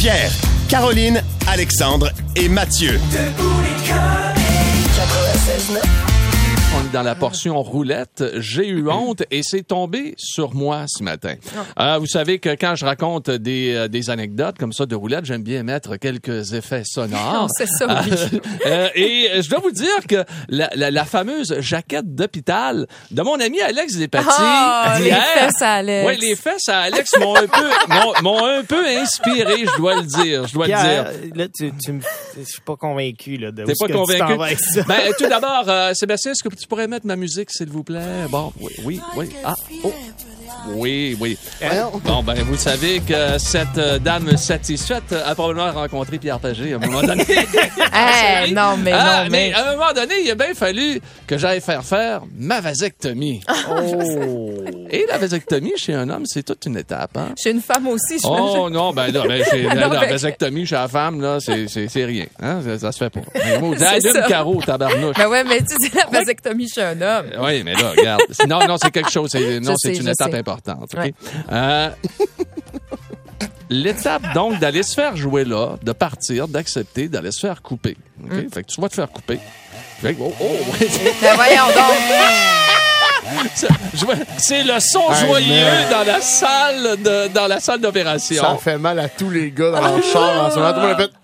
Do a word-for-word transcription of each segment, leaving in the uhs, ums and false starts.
Pierre, Caroline, Alexandre et Mathieu. Debout les comiques. quatre-vingt-seize neuf. On est dans la portion roulette. J'ai eu honte et c'est tombé sur moi ce matin. Euh, vous savez que quand je raconte des, euh, des anecdotes comme ça de roulette, j'aime bien mettre quelques effets sonores. Non, c'est ça, oui. euh, et je dois vous dire que la, la, la fameuse jaquette d'hôpital de mon ami Alex Despatie. Ah, les hier, fesses à Alex. Oui, les fesses à Alex m'ont un peu, m'ont, m'ont un peu inspiré, je dois le dire. Je dois Pierre, le dire. là, tu, tu me... je suis pas convaincu, là, de T'es où pas est-ce que tu convaincu? t'en vas avec ça. Ben, tout d'abord, euh, Sébastien, est-ce que tu pourrais mettre ma musique, s'il vous plaît? Bon, oui, oui, oui. Ah, oh. Oui, oui. Bon, ben, vous savez que cette euh, dame satisfaite a probablement rencontré Pierre Pagé à un moment donné. Hey, non, mais Ah, non, mais mais... à un moment donné, il a bien fallu que j'aille faire faire ma vasectomie. Oh. Et la vasectomie chez un homme, c'est toute une étape, hein? Chez une femme aussi, je Oh non, ben là, ben, chez, la, Non, la ben- vasectomie chez la femme, là, c'est, c'est, c'est rien. Hein? Ça, ça se fait pas. Mais bon, C'est allume ça. carreau, tabarnouche. Ben ouais, mais tu dis la vasectomie chez un homme. Oui, mais là, regarde. Non, non, c'est quelque chose. C'est, non, Je c'est sais, une je étape sais. importante. OK? Ouais. Euh, l'étape, donc, d'aller se faire jouer là, de partir, d'accepter, d'aller se faire couper. OK? Mm. Fait que tu vas te faire couper. Fait que, oh, oh, ouais, Ben voyons donc. c'est, je vois- c'est le son Hey, joyeux man. dans la salle de, dans la salle d'opération. Ça fait mal à tous les gars dans leur char en ce moment. Tout le monde a fait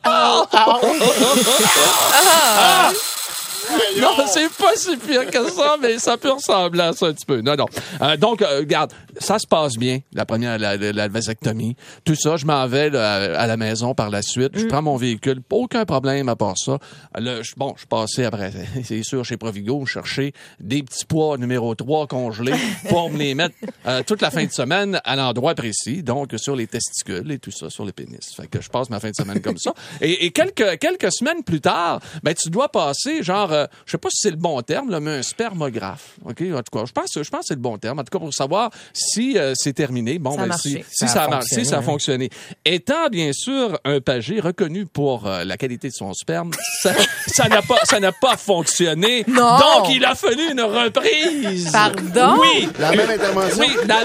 ah, Non, c'est pas si pire que ça, mais ça peut ressembler à ça un petit peu. Non, non. Euh, donc, euh, regarde, ça se passe bien, la première, la, la, la vasectomie. Tout ça, je m'en vais là, à la maison par la suite. Je prends mon véhicule, aucun problème à part ça. Là, je, bon, je suis passé après, c'est sûr, chez Provigo, chercher des petits pois numéro trois congelés pour me les mettre euh, toute la fin de semaine à l'endroit précis, donc sur les testicules et tout ça, sur les pénis. Fait que je passe ma fin de semaine comme ça. Et, et quelques, quelques semaines plus tard, ben, tu dois passer, genre, euh, je sais pas si c'est le bon terme, là, mais un spermographe. OK? En tout cas, je pense, je pense que c'est le bon terme. En tout cas, pour savoir si euh, c'est terminé. Bon, Ça a ben, marché. si, si Ça a ça a marché, fonctionné, ça a hein. fonctionné. Étant, bien sûr, un pagé reconnu pour euh, la qualité de son sperme, ça, ça n'a pas, ça n'a pas fonctionné. Non! Donc, il a fallu une reprise. Pardon? Oui. la même intervention. Oui, la-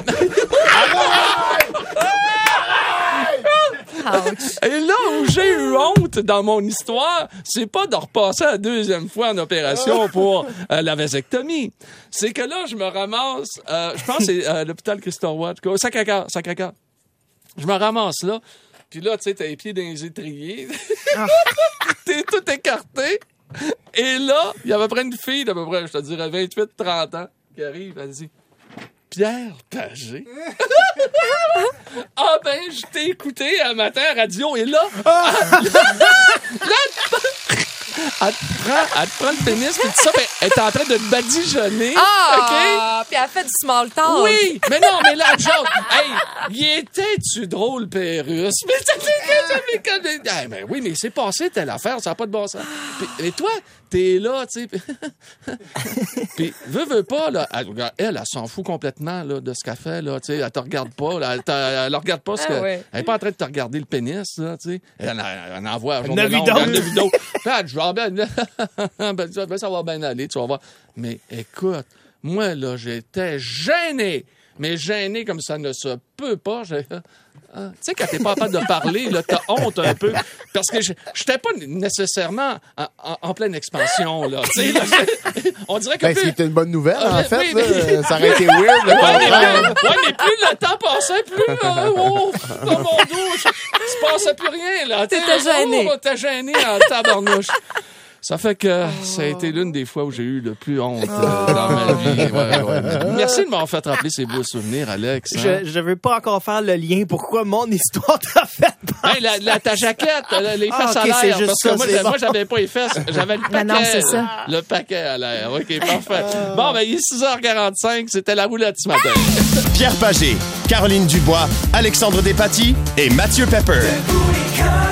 Ouch. Et là où j'ai eu honte dans mon histoire, c'est pas de repasser la deuxième fois en opération pour euh, la vasectomie. C'est que là, je me ramasse, euh, je pense que c'est euh, l'hôpital Christophe Watt, au Sacré-Cœur, Sacré-Cœur. Je me ramasse là, puis là, tu sais, t'as les pieds dans les étriers. T'es tout écarté. Et là, il y a à peu près une fille d'à peu près, je te dirais, vingt-huit trente ans, qui arrive, elle dit... Pierre Pagé. Ah ben, je t'ai écouté à matin à radio et là, là, là, elle te prend, elle te prend le pénis puis tout ça, ben, elle est en train de te badigeonner. Ah! Puis elle fait du small talk. OK? Oui, mais non, mais là, genre, hey, il était-tu drôle, Pérus? Mais ça fait comme... Hey, ben oui, mais c'est passé telle affaire, ça n'a pas de bon sens. Puis, et toi, t'es là, tu sais. Puis, veux, veux pas, là, elle, regarde, elle, elle s'en fout complètement là, de ce qu'elle fait, là, tu sais. Elle te regarde pas, là, elle, te- elle regarde pas ce Ah que... ouais. Elle est pas en train de te regarder le pénis, là, tu sais. Elle, en- elle en voit un jour en a de vu longue, d'autres. elle en a vu d'autres. Puis elle, je vais ben, ben, ça- ben, ça va bien aller, tu vas voir. Mais écoute, moi, là, j'étais gêné. Mais gêné comme ça ne se peut pas. J'ai- Ah, tu sais, quand t'es pas capable de parler, là, t'as honte un peu. Parce que je j'étais pas nécessairement en, en- en pleine expansion, là. Tu sais, là, on dirait que... Ben, plus- c'était une bonne nouvelle, Ah, en mais- fait. oui, là. mais- Ça aurait été weird, le Ouais, mais, contraire. plus, ouais, mais plus le temps passait, plus là, oh, dans mon dos, je- il se passait plus rien, là. T'étais gêné. Oh, t'es gêné en tabarnouche. Ça fait que ça a été l'une des fois où j'ai eu le plus honte euh, dans ma vie. Ouais, ouais. Merci de m'avoir fait rappeler ces beaux souvenirs, Alex. hein. Je, je veux pas encore faire le lien pourquoi mon histoire t'a fait Hey, la, la, ta jaquette, la- les Ah, fesses ok, à c'est l'air. juste Parce que ça, moi, c'est j'a- moi, bon. j'avais pas les fesses. J'avais le paquet. Ben non, c'est ça. là. Le paquet à l'air. OK, parfait. Bon, ben, il est six heures quarante-cinq. C'était la roulette ce matin. Pierre Pagé, Caroline Dubois, Alexandre Despatie et Mathieu Pepper. Debout les comiques.